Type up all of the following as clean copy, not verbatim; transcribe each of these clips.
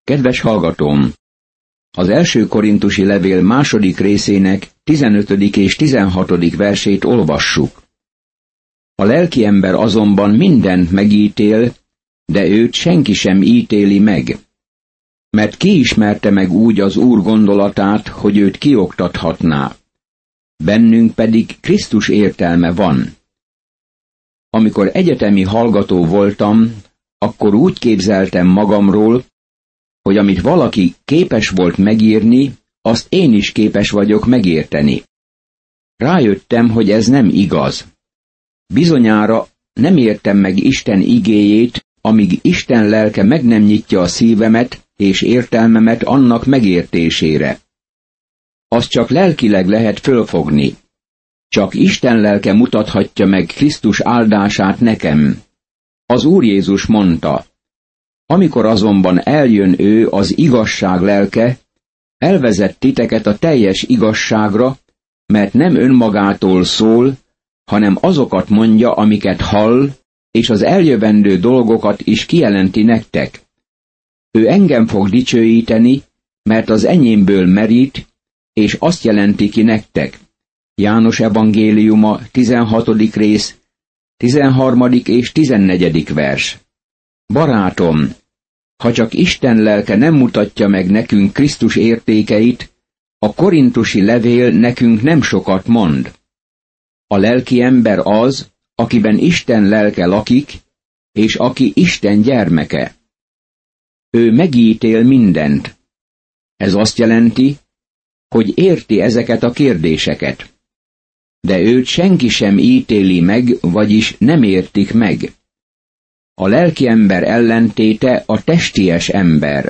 Kedves hallgatóm! Az első korintusi levél második részének 15. és 16. versét olvassuk. A lelki ember azonban mindent megítél, de őt senki sem ítéli meg. Mert ki ismerte meg úgy az Úr gondolatát, hogy őt kioktathatná. Bennünk pedig Krisztus értelme van. Amikor egyetemi hallgató voltam, akkor úgy képzeltem magamról, hogy amit valaki képes volt megírni, azt én is képes vagyok megérteni. Rájöttem, hogy ez nem igaz. Bizonyára nem értem meg Isten igéjét, amíg Isten lelke meg nem nyitja a szívemet és értelmemet annak megértésére. Azt csak lelkileg lehet fölfogni. Csak Isten lelke mutathatja meg Krisztus áldását nekem. Az Úr Jézus mondta, amikor azonban eljön ő, az igazság lelke, elvezet titeket a teljes igazságra, mert nem önmagától szól, hanem azokat mondja, amiket hall, és az eljövendő dolgokat is kijelenti nektek. Ő engem fog dicsőíteni, mert az enyémből merít, és azt jelenti ki nektek. János evangéliuma, 16. rész, 13. és 14. vers. Barátom, ha csak Isten lelke nem mutatja meg nekünk Krisztus értékeit, a korintusi levél nekünk nem sokat mond. A lelki ember az, akiben Isten lelke lakik, és aki Isten gyermeke. Ő megítél mindent. Ez azt jelenti, hogy érti ezeket a kérdéseket. De őt senki sem ítéli meg, vagyis nem értik meg. A lelki ember ellentéte a testies ember.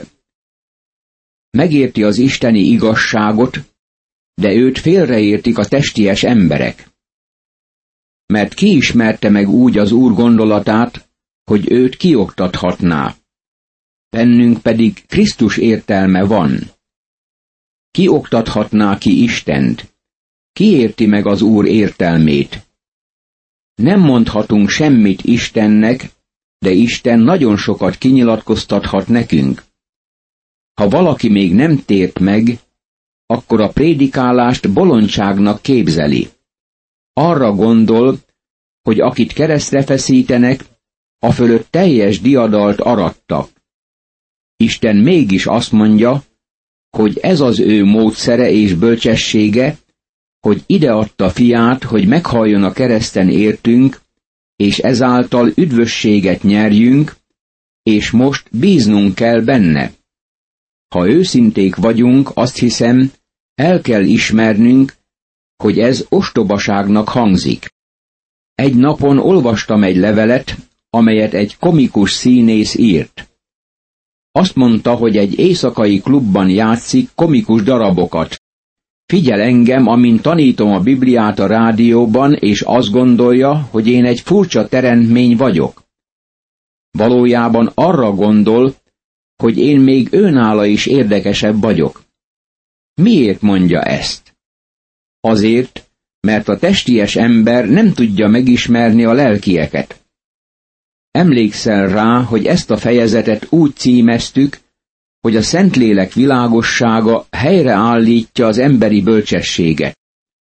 Megérti az isteni igazságot, de őt félreértik a testies emberek. Mert ki ismerte meg úgy az Úr gondolatát, hogy őt kioktathatná. Bennünk pedig Krisztus értelme van. Ki oktathatná ki Istent? Ki érti meg az Úr értelmét? Nem mondhatunk semmit Istennek, de Isten nagyon sokat kinyilatkoztathat nekünk. Ha valaki még nem tért meg, akkor a prédikálást bolondságnak képzeli. Arra gondol, hogy akit keresztre feszítenek, afölött teljes diadalt arattak. Isten mégis azt mondja, hogy ez az ő módszere és bölcsessége, hogy ideadta fiát, hogy meghalljon a kereszten értünk, és ezáltal üdvösséget nyerjünk, és most bíznunk kell benne. Ha őszinték vagyunk, azt hiszem, el kell ismernünk, hogy ez ostobaságnak hangzik. Egy napon olvastam egy levelet, amelyet egy komikus színész írt. Azt mondta, hogy egy éjszakai klubban játszik komikus darabokat. Figyel engem, amint tanítom a Bibliát a rádióban, és azt gondolja, hogy én egy furcsa teremtmény vagyok. Valójában arra gondol, hogy én még őnála is érdekesebb vagyok. Miért mondja ezt? Azért, mert a testies ember nem tudja megismerni a lelkieket. Emlékszel rá, hogy ezt a fejezetet úgy címeztük, hogy a Szentlélek világossága helyreállítja az emberi bölcsességet.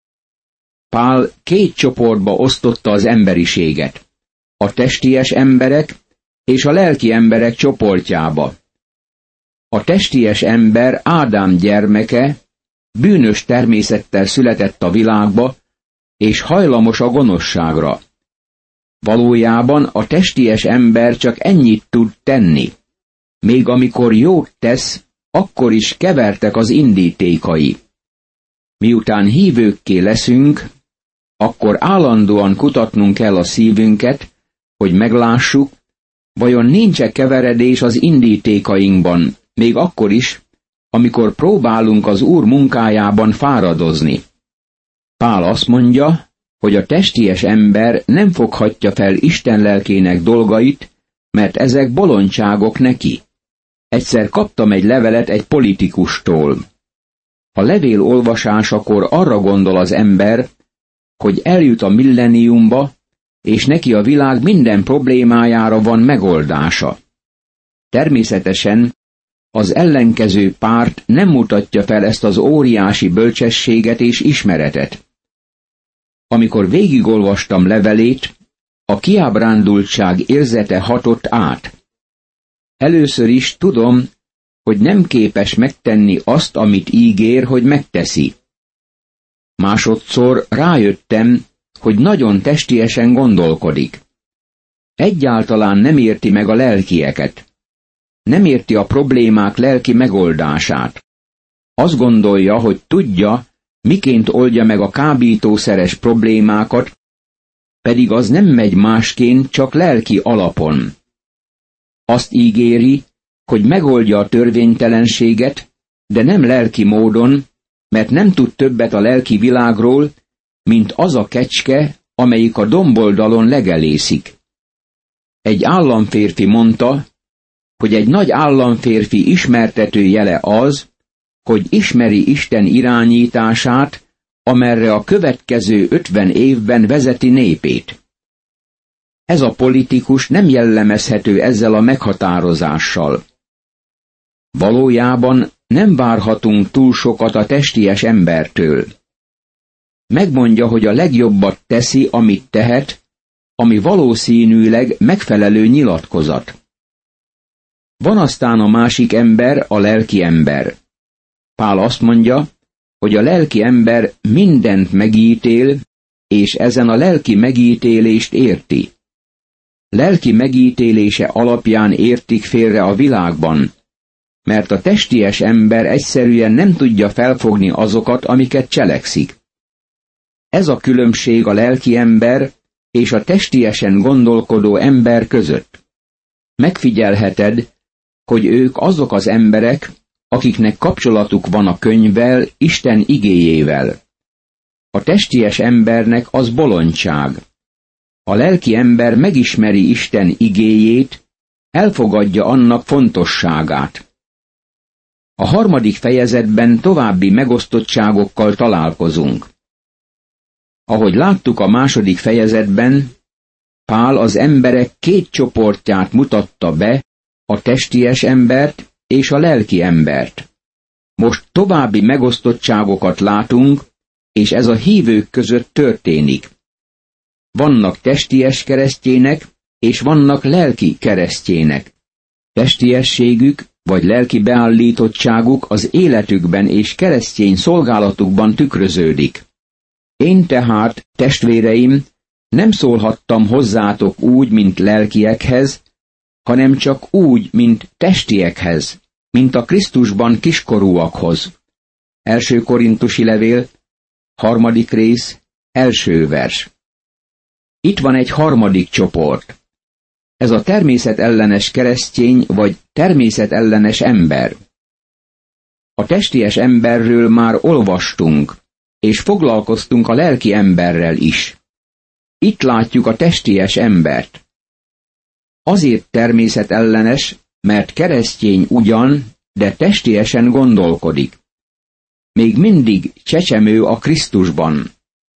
Pál két csoportba osztotta az emberiséget, a testies emberek és a lelki emberek csoportjába. A testies ember Ádám gyermeke, bűnös természettel született a világba, és hajlamos a gonoszságra. Valójában a testies ember csak ennyit tud tenni. Még amikor jót tesz, akkor is kevertek az indítékai. Miután hívőkké leszünk, akkor állandóan kutatnunk kell a szívünket, hogy meglássuk, vajon nincs-e keveredés az indítékainkban, még akkor is, amikor próbálunk az Úr munkájában fáradozni. Pál azt mondja, hogy a testies ember nem foghatja fel Isten lelkének dolgait, mert ezek bolondságok neki. Egyszer kaptam egy levelet egy politikustól. A levél olvasásakor arra gondol az ember, hogy eljut a milleniumba, és neki a világ minden problémájára van megoldása. Természetesen az ellenkező párt nem mutatja fel ezt az óriási bölcsességet és ismeretet. Amikor végigolvastam levelét, a kiábrándultság érzete hatott át. Először is tudom, hogy nem képes megtenni azt, amit ígér, hogy megteszi. Másodszor rájöttem, hogy nagyon testiesen gondolkodik. Egyáltalán nem érti meg a lelkieket. Nem érti a problémák lelki megoldását. Azt gondolja, hogy tudja, miként oldja meg a kábítószeres problémákat, pedig az nem megy másként, csak lelki alapon. Azt ígéri, hogy megoldja a törvénytelenséget, de nem lelki módon, mert nem tud többet a lelki világról, mint az a kecske, amelyik a domboldalon legelészik. Egy államférfi mondta, hogy egy nagy államférfi ismertető jele az, hogy ismeri Isten irányítását, amerre a következő 50 évben vezeti népét. Ez a politikus nem jellemezhető ezzel a meghatározással. Valójában nem várhatunk túl sokat a testies embertől. Megmondja, hogy a legjobbat teszi, amit tehet, ami valószínűleg megfelelő nyilatkozat. Van aztán a másik ember, a lelki ember. Pál azt mondja, hogy a lelki ember mindent megítél, és ezen a lelki megítélést érti. Lelki megítélése alapján értik félre a világban, mert a testies ember egyszerűen nem tudja felfogni azokat, amiket cselekszik. Ez a különbség a lelki ember és a testiesen gondolkodó ember között. Megfigyelheted, hogy ők azok az emberek, akiknek kapcsolatuk van a könyvvel, Isten igéjével. A testies embernek az bolondság. A lelki ember megismeri Isten igéjét, elfogadja annak fontosságát. A 3. fejezetben további megosztottságokkal találkozunk. Ahogy láttuk a 2. fejezetben, Pál az emberek 2 csoportját mutatta be, a testies embert és a lelki embert. Most további megosztottságokat látunk, és ez a hívők között történik. Vannak testies keresztjének, és vannak lelki keresztjének. Testiességük vagy lelki beállítottságuk az életükben és keresztény szolgálatukban tükröződik. Én tehát, testvéreim, nem szólhattam hozzátok úgy, mint lelkiekhez, hanem csak úgy, mint testiekhez, mint a Krisztusban kiskorúakhoz. 1. Korintusi levél, 3. rész, 1. vers. Itt van egy 3. csoport. Ez a természetellenes keresztény vagy természetellenes ember. A testies emberről már olvastunk, és foglalkoztunk a lelki emberrel is. Itt látjuk a testies embert. Azért természetellenes, mert keresztény ugyan, de testiesen gondolkodik. Még mindig csecsemő a Krisztusban.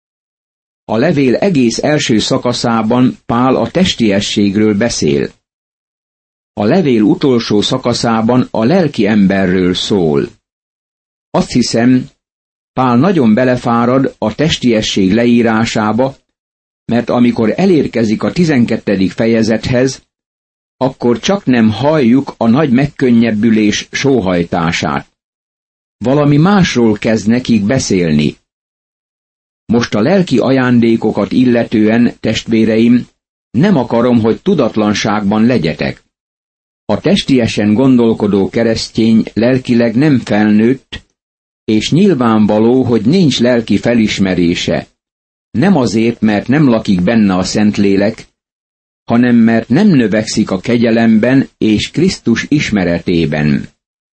A levél egész első szakaszában Pál a testiességről beszél. A levél utolsó szakaszában a lelki emberről szól. Azt hiszem, Pál nagyon belefárad a testiesség leírásába, mert amikor elérkezik a 12. fejezethez, akkor csak nem halljuk a nagy megkönnyebbülés sóhajtását. Valami másról kezd nekik beszélni. Most a lelki ajándékokat illetően, testvéreim, nem akarom, hogy tudatlanságban legyetek. A testiesen gondolkodó keresztény lelkileg nem felnőtt, és nyilvánvaló, hogy nincs lelki felismerése. Nem azért, mert nem lakik benne a Szentlélek, hanem mert nem növekszik a kegyelemben és Krisztus ismeretében.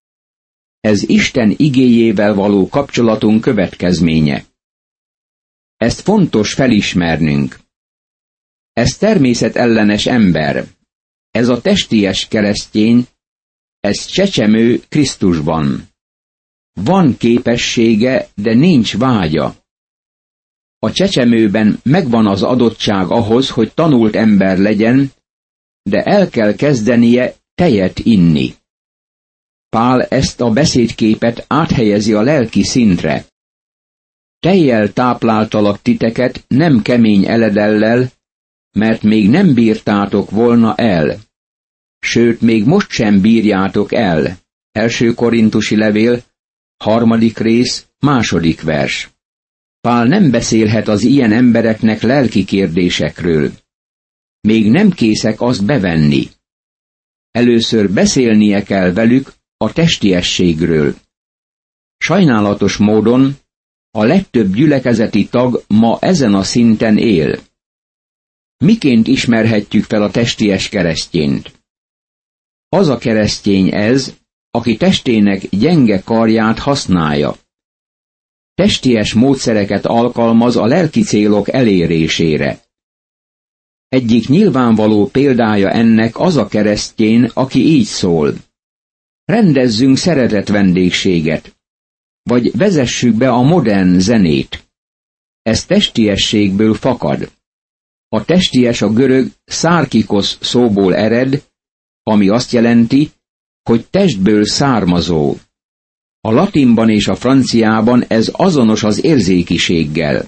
Ez Isten igéjével való kapcsolatunk következménye. Ezt fontos felismernünk. Ez természetellenes ember. Ez a testies keresztény, ez csecsemő Krisztusban. Van képessége, de nincs vágya. A csecsemőben megvan az adottság ahhoz, hogy tanult ember legyen, de el kell kezdenie tejet inni. Pál ezt a beszédképet áthelyezi a lelki szintre. Tejjel tápláltalak titeket, nem kemény eledellel, mert még nem bírtátok volna el. Sőt, még most sem bírjátok el. 1. Korintusi levél, 3. rész, 2. vers. Pál nem beszélhet az ilyen embereknek lelki kérdésekről. Még nem készek azt bevenni. Először beszélnie kell velük a testiességről. Sajnálatos módon a legtöbb gyülekezeti tag ma ezen a szinten él. Miként ismerhetjük fel a testies keresztényt? Az a keresztény ez, aki testének gyenge karját használja. Testies módszereket alkalmaz a lelki célok elérésére. Egyik nyilvánvaló példája ennek az a keresztény, aki így szól. Rendezzünk szeretett vendégséget, vagy vezessük be a modern zenét. Ez testiességből fakad. A testies a görög szárkikosz szóból ered, ami azt jelenti, hogy testből származó. A latinban és a franciában ez azonos az érzékiséggel.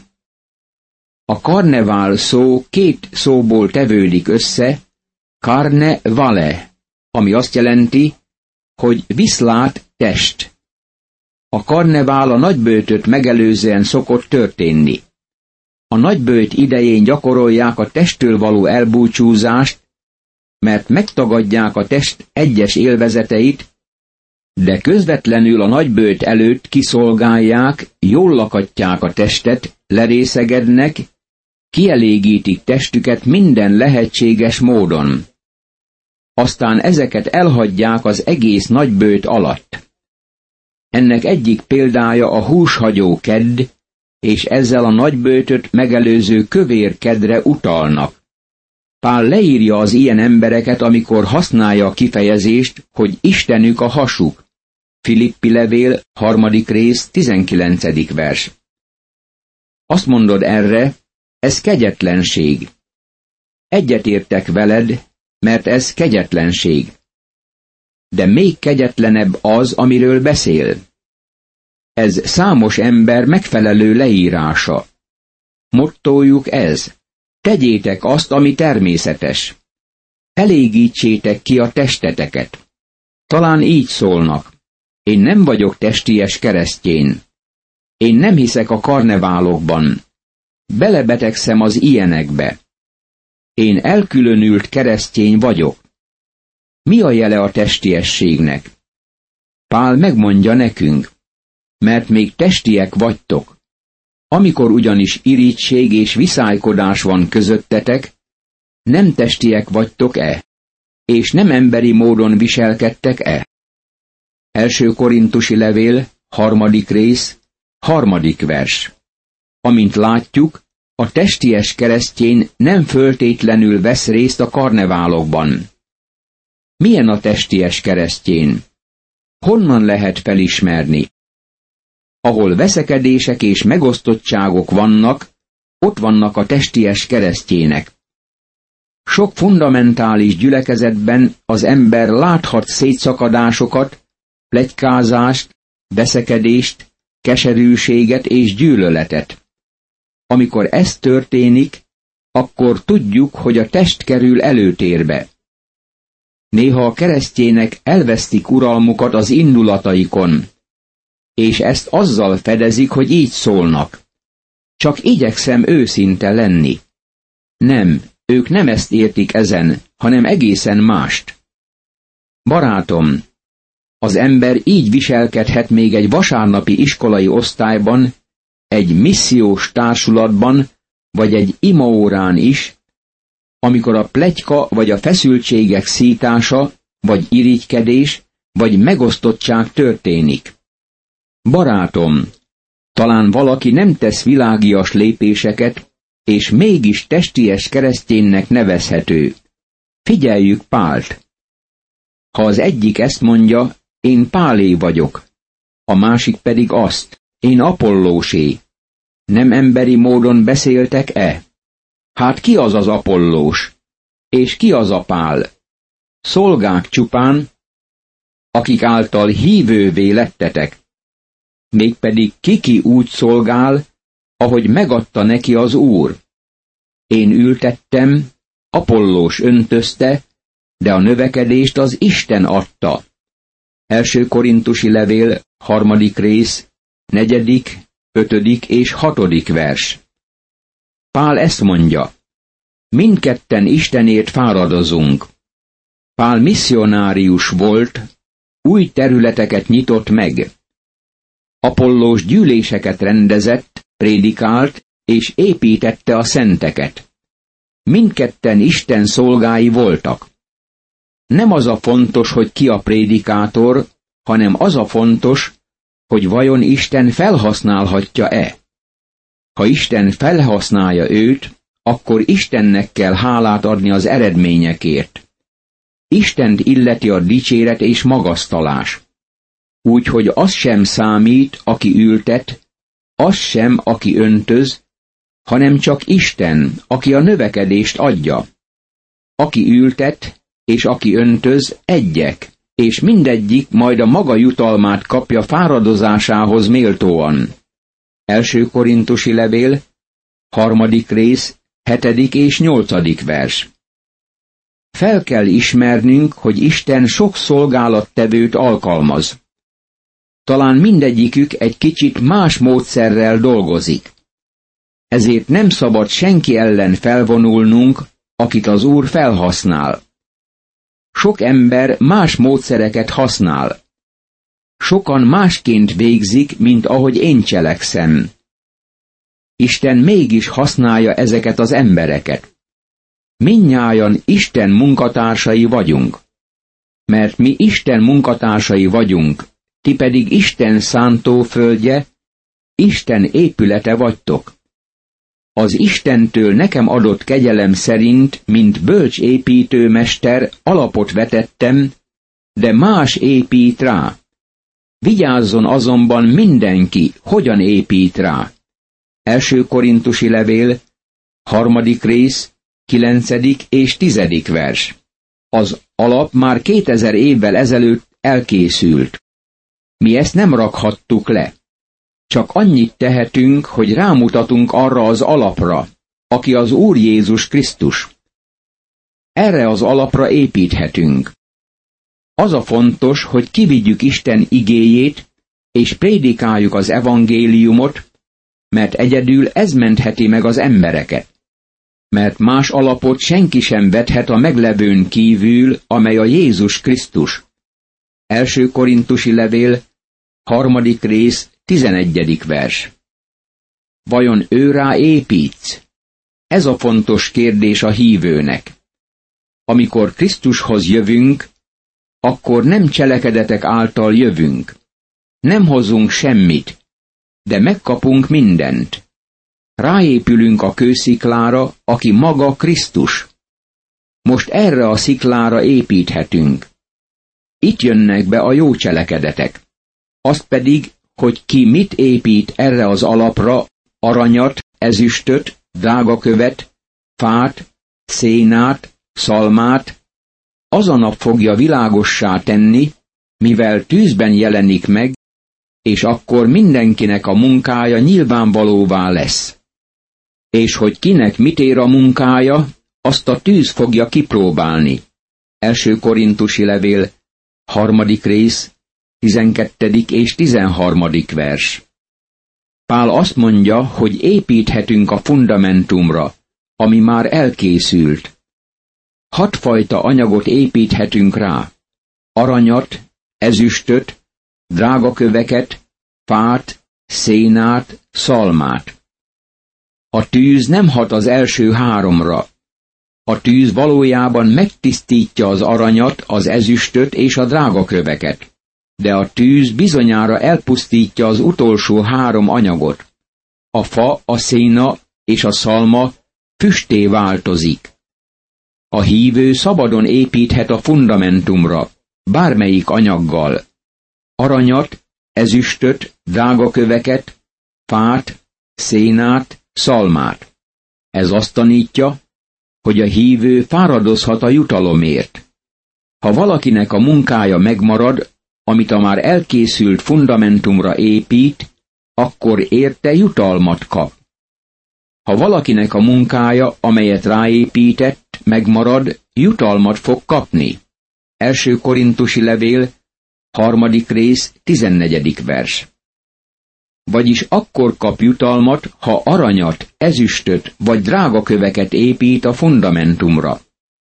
A karnevál szó két szóból tevődik össze, carne vale, ami azt jelenti, hogy viszlát test. A karnevál a nagyböjtöt megelőzően szokott történni. A nagyböjt idején gyakorolják a testtől való elbúcsúzást, mert megtagadják a test egyes élvezeteit, de közvetlenül a nagyböjt előtt kiszolgálják, jól lakatják a testet, lerészegednek, kielégítik testüket minden lehetséges módon. Aztán ezeket elhagyják az egész nagyböjt alatt. Ennek egyik példája a húshagyó kedd, és ezzel a nagyböjtöt megelőző kövér kedre utalnak. Pál leírja az ilyen embereket, amikor használja a kifejezést, hogy Istenük a hasuk. Filippi levél, 3. rész, 19. vers. Azt mondod erre, ez kegyetlenség. Egyetértek veled, mert ez kegyetlenség. De még kegyetlenebb az, amiről beszél. Ez számos ember megfelelő leírása. Mottójuk ez: tegyétek azt, ami természetes. Elégítsétek ki a testeteket. Talán így szólnak: én nem vagyok testies keresztény. Én nem hiszek a karneválokban. Belebetegszem az ilyenekbe. Én elkülönült keresztény vagyok. Mi a jele a testiességnek? Pál megmondja nekünk: mert még testiek vagytok. Amikor ugyanis irigység és viszálykodás van közöttetek, nem testiek vagytok-e? És nem emberi módon viselkedtek-e? 1. Korintusi levél, 3. rész, 3. vers. Amint látjuk, a testies keresztény nem föltétlenül vesz részt a karneválokban. Milyen a testies keresztény? Honnan lehet felismerni? Ahol veszekedések és megosztottságok vannak, ott vannak a testies keresztjének. Sok fundamentális gyülekezetben az ember láthat szétszakadásokat, pletykázást, veszekedést, keserűséget és gyűlöletet. Amikor ez történik, akkor tudjuk, hogy a test kerül előtérbe. Néha a keresztjének elvesztik uralmukat az indulataikon, és ezt azzal fedezik, hogy így szólnak: csak igyekszem őszinte lenni. Nem, ők nem ezt értik ezen, hanem egészen mást. Barátom, az ember így viselkedhet még egy vasárnapi iskolai osztályban, egy missziós társulatban, vagy egy imaórán is, amikor a pletyka vagy a feszültségek szítása, vagy irigykedés, vagy megosztottság történik. Barátom, talán valaki nem tesz világias lépéseket, és mégis testies kereszténynek nevezhető. Figyeljük Pált. Ha az egyik ezt mondja, én Pálé vagyok, a másik pedig azt, én Apollósé. Nem emberi módon beszéltek-e? Hát ki az az Apollós? És ki az a Pál? Szolgák csupán, akik által hívővé lettetek. Mégpedig ki úgy szolgál, ahogy megadta neki az Úr. Én ültettem, Apollós öntözte, de a növekedést az Isten adta. 1. Korintusi levél, 3. rész, 4., 5. és 6. vers. Pál ezt mondja: mindketten Istenért fáradozunk. Pál misszionárius volt, új területeket nyitott meg. Apollós gyűléseket rendezett, prédikált és építette a szenteket. Mindketten Isten szolgái voltak. Nem az a fontos, hogy ki a prédikátor, hanem az a fontos, hogy vajon Isten felhasználhatja-e. Ha Isten felhasználja őt, akkor Istennek kell hálát adni az eredményekért. Istent illeti a dicséret és magasztalás. Úgyhogy az sem számít, aki ültet, az sem, aki öntöz, hanem csak Isten, aki a növekedést adja. Aki ültet, és aki öntöz, egyek, és mindegyik majd a maga jutalmát kapja fáradozásához méltóan. 1. Korintusi levél, 3. rész, 7. és 8. vers. Fel kell ismernünk, hogy Isten sok szolgálattevőt alkalmaz. Talán mindegyikük egy kicsit más módszerrel dolgozik. Ezért nem szabad senki ellen felvonulnunk, akit az Úr felhasznál. Sok ember más módszereket használ. Sokan másként végzik, mint ahogy én cselekszem. Isten mégis használja ezeket az embereket. Mindnyájan Isten munkatársai vagyunk. Mert mi Isten munkatársai vagyunk, ti pedig Isten szántóföldje, Isten épülete vagytok. Az Istentől nekem adott kegyelem szerint, mint bölcs építőmester, alapot vetettem, de más épít rá. Vigyázzon azonban mindenki, hogyan épít rá. 1. Korintusi levél, 3. rész, 9. és 10. vers. Az alap már 2000 évvel ezelőtt elkészült. Mi ezt nem rakhattuk le. Csak annyit tehetünk, hogy rámutatunk arra az alapra, aki az Úr Jézus Krisztus. Erre az alapra építhetünk. Az a fontos, hogy kivigyük Isten igéjét, és prédikáljuk az evangéliumot, mert egyedül ez mentheti meg az embereket. Mert más alapot senki sem vethet a meglevőn kívül, amely a Jézus Krisztus. 1. Korintusi levél, 3. rész, 11. vers. Vajon őrá építsz? Ez a fontos kérdés a hívőnek. Amikor Krisztushoz jövünk, akkor nem cselekedetek által jövünk. Nem hozunk semmit, de megkapunk mindent. Ráépülünk a kősziklára, aki maga Krisztus. Most erre a sziklára építhetünk. Itt jönnek be a jó cselekedetek. Azt pedig, hogy ki mit épít erre az alapra, aranyat, ezüstöt, drágakövet, fát, szénát, szalmát, az a nap fogja világossá tenni, mivel tűzben jelenik meg, és akkor mindenkinek a munkája nyilvánvalóvá lesz. És hogy kinek mit ér a munkája, azt a tűz fogja kipróbálni. 1. Korintusi levél, 3. rész, 12. és 13. vers. Pál azt mondja, hogy építhetünk a fundamentumra, ami már elkészült. 6 fajta anyagot építhetünk rá. Aranyat, ezüstöt, drágaköveket, fát, szénát, szalmát. A tűz nem hat az első 3-ra. A tűz valójában megtisztítja az aranyat, az ezüstöt és a drágaköveket. De a tűz bizonyára elpusztítja az utolsó 3 anyagot. A fa, a széna és a szalma füstté változik. A hívő szabadon építhet a fundamentumra, bármelyik anyaggal. Aranyat, ezüstöt, drágaköveket, fát, szénát, szalmát. Ez azt tanítja, hogy a hívő fáradozhat a jutalomért. Ha valakinek a munkája megmarad, amit a már elkészült fundamentumra épít, akkor érte jutalmat kap. Ha valakinek a munkája, amelyet ráépített, megmarad, jutalmat fog kapni. 1. Korintusi levél, 3. rész, 14. vers. Vagyis akkor kap jutalmat, ha aranyat, ezüstöt vagy drágaköveket épít a fundamentumra.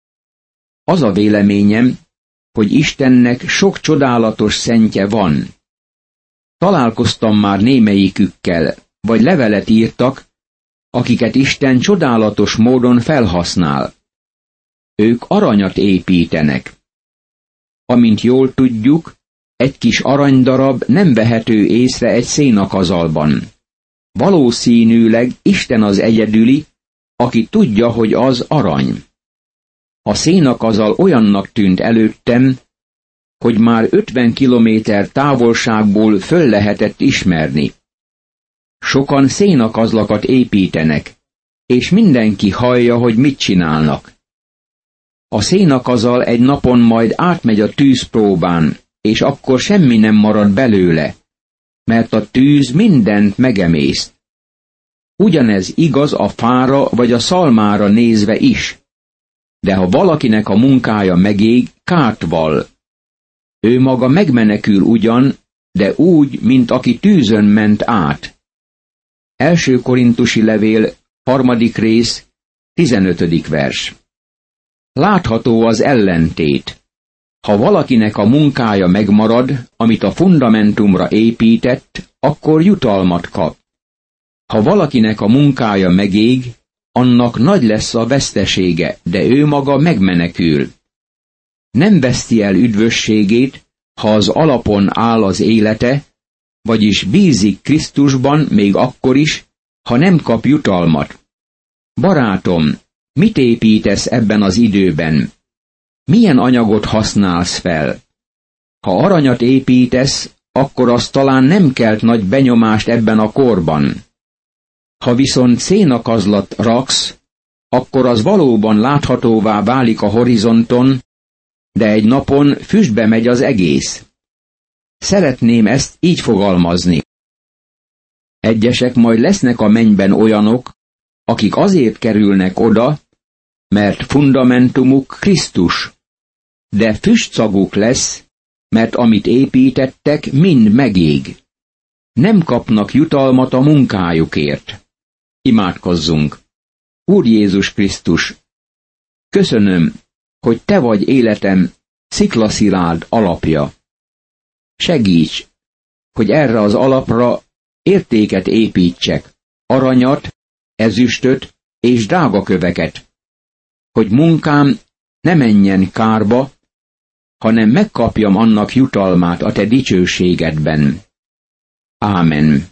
Az a véleményem, hogy Istennek sok csodálatos szentje van. Találkoztam már némelyikükkel, vagy levelet írtak, akiket Isten csodálatos módon felhasznál. Ők aranyat építenek. Amint jól tudjuk, egy kis aranydarab nem vehető észre egy szénakazalban. Valószínűleg Isten az egyedüli, aki tudja, hogy az arany. A szénakazal olyannak tűnt előttem, hogy már 50 kilométer távolságból föl lehetett ismerni. Sokan szénakazlakat építenek, és mindenki hallja, hogy mit csinálnak. A szénakazal egy napon majd átmegy a tűzpróbán, és akkor semmi nem marad belőle, mert a tűz mindent megemészt. Ugyanez igaz a fára vagy a szalmára nézve is. De ha valakinek a munkája megég, kárt vall. Ő maga megmenekül ugyan, de úgy, mint aki tűzön ment át. 1. Korintusi levél, 3. rész, 15. vers. Látható az ellentét. Ha valakinek a munkája megmarad, amit a fundamentumra épített, akkor jutalmat kap. Ha valakinek a munkája megég, annak nagy lesz a vesztesége, de ő maga megmenekül. Nem veszti el üdvösségét, ha az alapon áll az élete, vagyis bízik Krisztusban még akkor is, ha nem kap jutalmat. Barátom, mit építesz ebben az időben? Milyen anyagot használsz fel? Ha aranyat építesz, akkor az talán nem kelt nagy benyomást ebben a korban. Ha viszont szénakazlat raksz, akkor az valóban láthatóvá válik a horizonton, de egy napon füstbe megy az egész. Szeretném ezt így fogalmazni. Egyesek majd lesznek a mennyben olyanok, akik azért kerülnek oda, mert fundamentumuk Krisztus, de füstszaguk lesz, mert amit építettek, mind megég. Nem kapnak jutalmat a munkájukért. Imádkozzunk! Úr Jézus Krisztus, köszönöm, hogy Te vagy életem sziklaszilárd alapja. Segíts, hogy erre az alapra értéket építsek, aranyat, ezüstöt és drágaköveket, hogy munkám ne menjen kárba, hanem megkapjam annak jutalmát a Te dicsőségedben. Ámen.